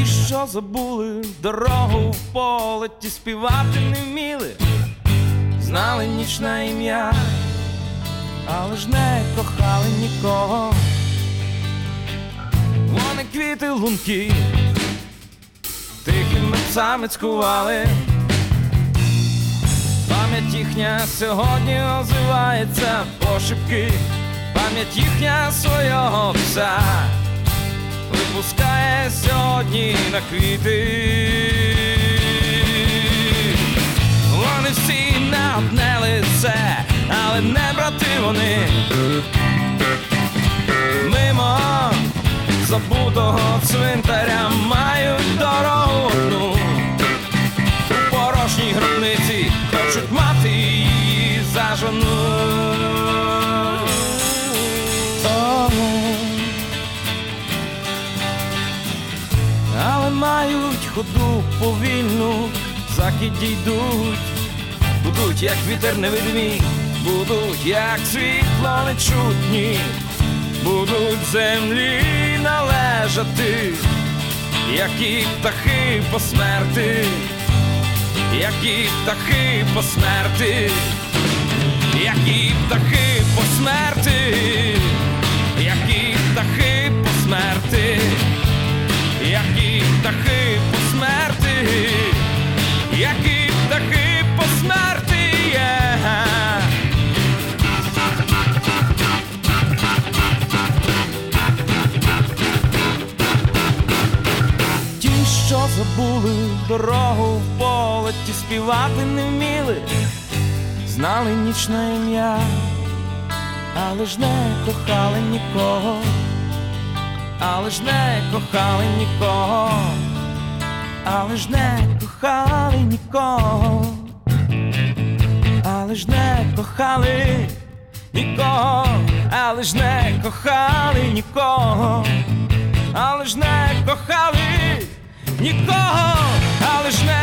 Ті, що забули дорогу в поле, ті співати не вміли, знали ніч на ім'я, але ж не кохали нікого. Вони квіти лунки тихими псами цькували. Пам'ять їхня сьогодні озивається пошепки. Пам'ять їхня свого пса випускає сьогодні на квіти. Вони всі на одне лице, але не брати вони. Мимо забутого цвинтаря мають дорогу одну. У порожній гробниці хочуть мати її за жону. Але мають ходу повільну, закиді йдуть. Будуть, як вітер невидимий, будуть, як світло нечутні. Будуть землі належати, які птахи по смерти, які птахи по смерти, які птахи по смерти, які птахи по смерти, які птахи по смерти, які птахи по смерти. Ті, що забули дорогу в поле, ті співати не вміли, знали ніч на ім'я, але ж не кохали нікого, але ж не кохали нікого, але ж не кохали нікого, але ж не кохали нікого, але ж не кохали нікого, але ж не кохали нікого, але ж не